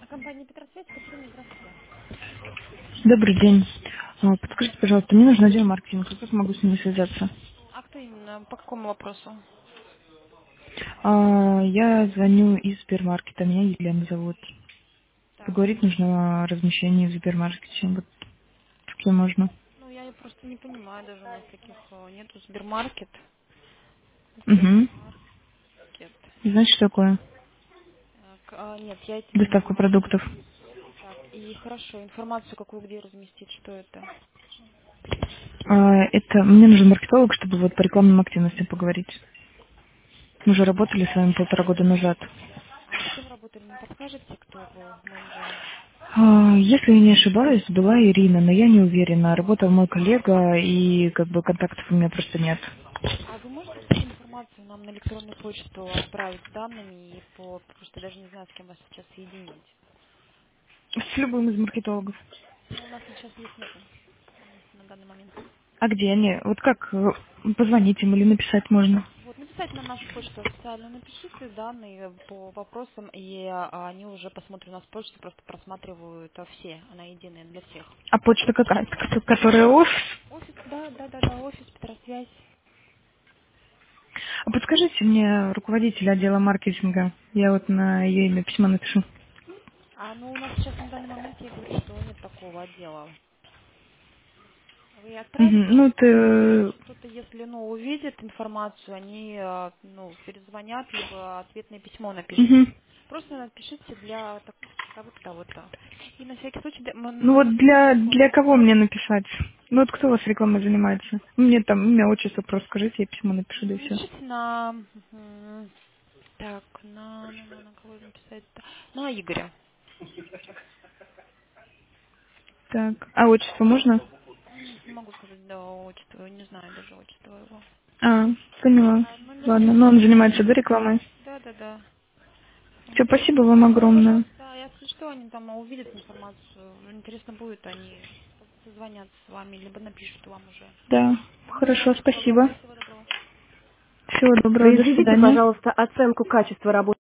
Компания Петросвязь, Катерина, здравствуйте. Добрый день. Подскажите, пожалуйста, мне нужен отдел маркетинга. Как могу с ними связаться? А кто именно? По какому вопросу? Я звоню из Сбермаркета. Меня Елена зовут. Так, Поговорить нужно о размещении в Сбермаркете. Вот с кем можно? ну я просто не понимаю, даже у нас таких нету. Сбермаркет. Угу. Сбермаркет. Знаете, что такое? Нет, я этим не Доставка занимаюсь. продуктов. Так, и хорошо, информацию какую где разместить, что это? Это мне нужен маркетолог, чтобы вот по рекламным активностям поговорить. Мы уже работали с вами 1,5 года назад. А с кем работали, не подскажете, кто был менеджером? Если я не ошибаюсь, была Ирина, но я не уверена. Работал мой коллега, и как бы контактов у меня просто нет. А вы можете кстати, информацию нам на электронную почту отправить с данными и потому что я даже не знаю, с кем вас сейчас соединить. С любым из маркетологов. Ну, у нас сейчас их нету на данный момент. А где они? Вот как позвонить им или написать можно? Вот, написать на нашу почту официальную, напишите данные по вопросам, и они уже посмотрят у нас почту, просто просматривают все, она единая для всех. А почта какая? Которая офис? Офис, да, офис, Петросвязь. А подскажите мне руководителя отдела маркетинга. Я вот на ее имя письмо напишу. Ну, у нас сейчас на данный момент, я говорю, что нет такого отдела. Вы отправьте, Мгм. Ну, ты... кто-то, если, увидит информацию, они, перезвонят, либо ответное письмо напишут. Мгм. Просто напишите для того-то, того-то. И на всякий случай Ну вот наберите телефон. для кого мне написать? Ну вот кто у вас рекламой занимается? Мне там имя, отчество просто скажите, я письмо напишу, да и все. Напишите на... Так, на кого написать-то? На Игоря. Так, а отчество можно? Не могу сказать, да, отчество, не знаю даже отчество его. А, поняла. Номер Ладно, но он занимается, да, рекламой? Да. Все, спасибо вам огромное. Да, если что, они там увидят информацию, интересно будет, они созвонятся с вами, либо напишут вам уже. Да, хорошо, Все, спасибо. огромное, всего доброго. Всего доброго, до Произведите, свидания. пожалуйста, оценку качества работы.